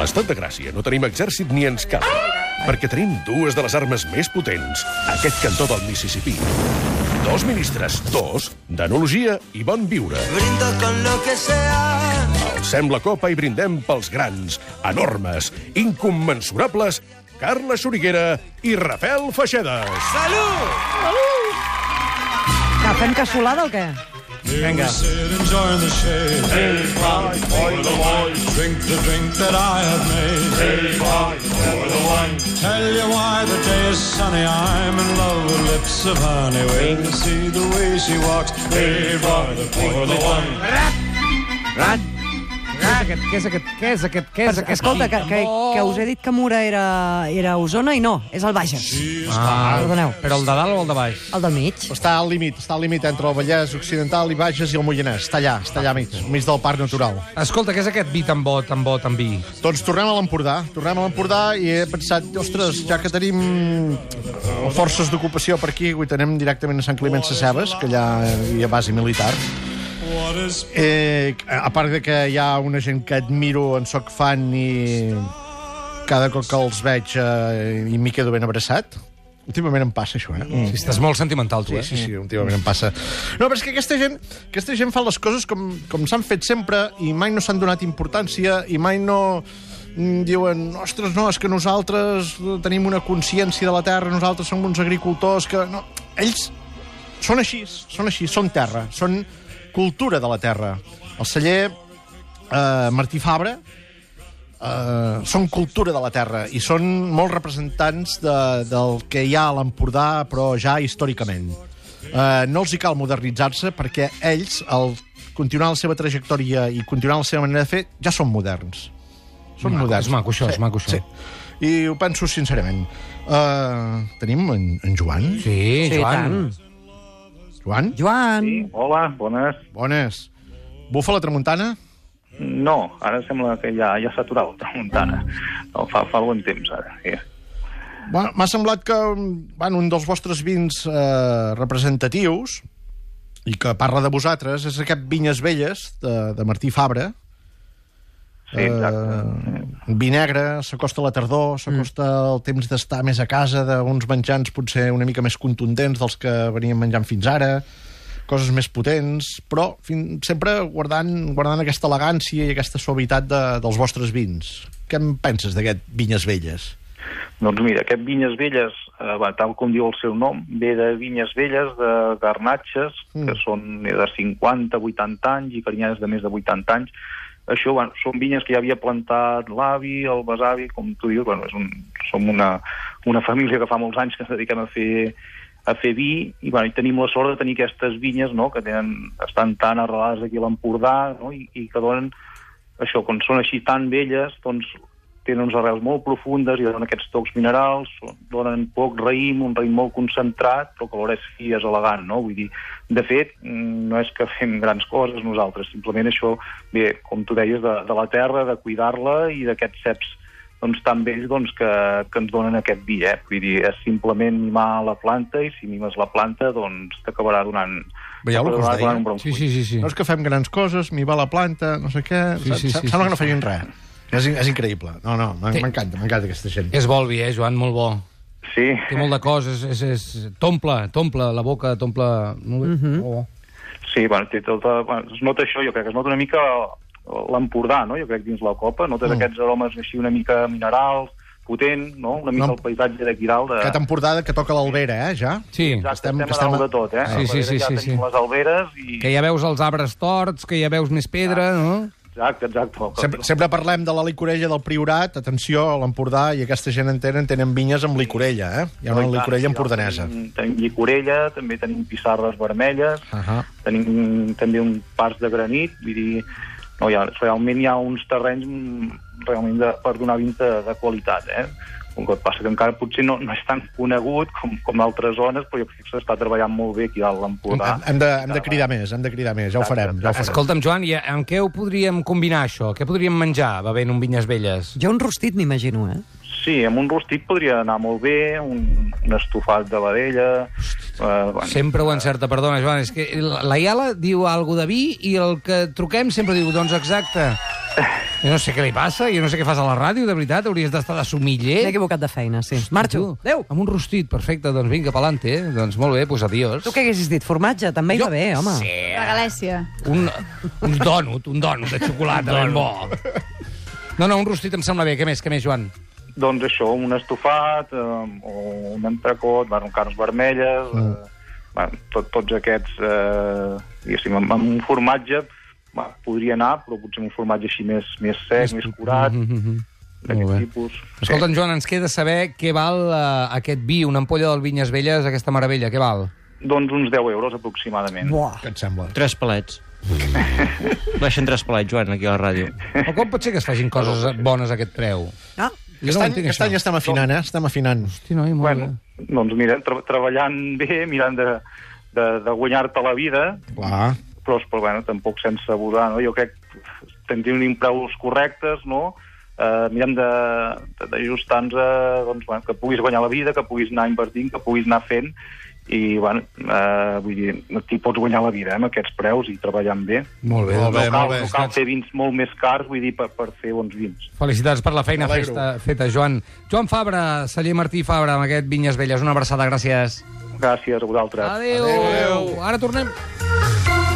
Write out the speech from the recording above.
l'estat de Gràcia no tenim exèrcit ni ens cal, perquè tenim dues de les armes més potents a aquest cantó del Mississipí. 2 ministres, 2 d'enologia i bon viure. Brindo con lo que sea. Alcem la copa i brindem pels grans, enormes, incommensurables Carla Xuriguera i Rafael Feixedes. Salut! Que fem cassolada o què? Vinga. Drink the drink that I have made. Tell you why the day is sunny. I'm in love with lips of honey. Wait and see the way she walks. Hey, boy, pour the wine. Què és aquest? Escolta, que us he dit que Mura era Osona i no, és el Bages. Perdoneu. Però el de dalt o el de baix? El del mig. Està al límit entre el Vallès Occidental i Bages i el Moianès. Està allà mig del parc natural. Escolta, què és aquest vi tan bo, tan vi? Doncs tornem a l'Empordà i he pensat, ostres, ja que tenim forces d'ocupació per aquí, avui tenem directament a Sant Climent Sescebes, que allà hi ha base militar. A part de que hi ha una gent que admiro, en soc fan i cada cop que els veig i m'hi quedo ben abraçat. Últimament em passa això, Sí, estàs molt sentimental, tu, Sí, últimament em passa. No, però és que aquesta gent fa les coses com s'han fet sempre i mai no s'han donat importància i mai no diuen, ostres, no, és que nosaltres tenim una consciència de la terra, nosaltres som uns agricultors que... No, ells són així, són terra, són cultura de la terra. El celler Martí Fabra són cultura de la terra i són molts representants del que hi ha a l'Empordà, però ja històricament. No els hi cal modernitzar-se perquè ells, al continuar la seva trajectòria i continuar la seva manera de fer, ja són moderns. Són moderns. És maco, això, és maco, això. Sí. I ho penso sincerament. Tenim en Joan? Sí, Joan. Joan? Sí, hola, bones. Bones. Bufa la tramuntana? No, ara sembla que ja s'ha aturat la tramuntana. No, fa algun temps, ara. Sí. Bueno, m'ha semblat que un dels vostres vins representatius i que parla de vosaltres és aquest Vinyes Velles de Martí Fabra. Sí, exacte. Vi negre, s'acosta la tardor, s'acosta el temps d'estar més a casa, d'uns menjants potser una mica més contundents dels que veníem menjant fins ara, coses més potents, però sempre guardant aquesta elegància i aquesta suavitat dels vostres vins. Què en penses d'aquest Vinyes Velles? Doncs mira, aquest Vinyes Velles, tal com diu el seu nom, ve de vinyes velles, de garnatxes, que són de 50, 80 anys i carinyades de més de 80 anys. Això, són vinyes que ja havia plantat l'avi, el besavi, com tu dius, som una família que fa molts anys que ens dediquem a fer vi i tenim la sort de tenir aquestes vinyes, no?, que estan tan arrelades aquí a l'Empordà, no?, i que donen això, quan són així tan velles, doncs tenen uns arrels molt profundes i donen aquests tocs minerals, donen poc raïm, un raïm molt concentrat, però que alhora és fi, és elegant, no? Vull dir, de fet, no és que fem grans coses nosaltres, simplement això ve, com tu deies, de la terra, de cuidar-la i d'aquests ceps tan vells que ens donen aquest vi, Vull dir, és simplement mimar la planta i si mimes la planta, doncs t'acabarà donant... Veieu el que us deia? Un bon fruit. Sí. No és que fem grans coses, mimar la planta, no sé què... Sembla que no facin res. És increïble. No, m'encanta aquesta gent. És bo el vi, Joan, molt bo. Sí. Té molt de coses, t'omple la boca, t'omple... Molt bo. Sí, es nota això, jo crec que es nota una mica l'Empordà, no? Jo crec dins la copa, notes aquests aromes així una mica minerals, potent, no? Una mica el paisatge d'aquí dalt. Aquest Empordà que toca l'Albera, ja? Sí. Exacte, estem a dalt de tot, Sí. Ja tenim les alberes i... Que ja veus els arbres torts, que ja veus més pedra, no? Exacte. Sempre parlem de la licorella del Priorat. Atenció, a l'Empordà i aquesta gent tenen vinyes amb licorella, Hi ha una licorella empordanesa. Tenim llicorella, també tenim pissarres vermelles, tenim també un pas de granit, vull dir, realment hi ha uns terrenys realment per donar vins de qualitat, El que passa que encara potser no és tan conegut com altres zones, però jo crec que s'està treballant molt bé aquí a l'Empordà. Hem de cridar més, ja ho farem. Escolta'm, Joan, i amb què ho podríem combinar, això? Què podríem menjar bevent un Vinyes Velles? Jo un rostit m'imagino, Sí, amb un rostit podria anar molt bé, un estofat de vedella... Sempre ho encerta, perdona, Joan, és que la Iala diu alguna de vi i el que truquem sempre diu, doncs exacte... Jo no sé què li passa, jo no sé què fas a la ràdio, de veritat, hauries d'estar de M'he sumiller. equivocat de feina, sí. Marxo. Adéu. Amb un rostit, perfecte, doncs vinga, pa'lante. Doncs molt bé, doncs adiós. Tu què haguessis dit? Formatge? També hi va bé, home. Sí. La Galècia. Un dònut de xocolata, ben bo. No, un rostit em sembla bé. Què més, Joan? Doncs això, un estofat, o un entrecot, carns vermelles, tots aquests, diguéssim, amb un formatge podria anar, però potser amb un formatge així més sec, més curat, d'aquest tipus. Escolta'm, Joan, ens queda saber què val aquest vi, una ampolla del Vinyes Velles, aquesta meravella, què val? Doncs uns 10 euros, aproximadament. Buah. Què et sembla? 3 palets. Deixen 3 palets, Joan, aquí a la ràdio. O com pot ser que es facin coses bones a aquest preu? Ah, Aquest any estem afinant, Estem afinant. Hosti, noi, molt bé. Doncs mira, treballant bé, mirant de guanyar-te la vida, Clar. però tampoc sense abusar, no? Jo crec que tenim preus correctes, no? Mirem d'ajustar-nos que puguis guanyar la vida, que puguis anar invertint, que puguis anar fent, i vull dir, t'hi pots guanyar la vida amb aquests preus i treballant bé. Molt bé. No cal fer vins molt més cars, vull dir, per fer bons vins. Felicitats per la feina feta, Joan. Joan Fabra, celler Martí Fabra, amb aquest Vinyes Velles. Una abraçada, gràcies. Gràcies a vosaltres. Adéu. Ara tornem.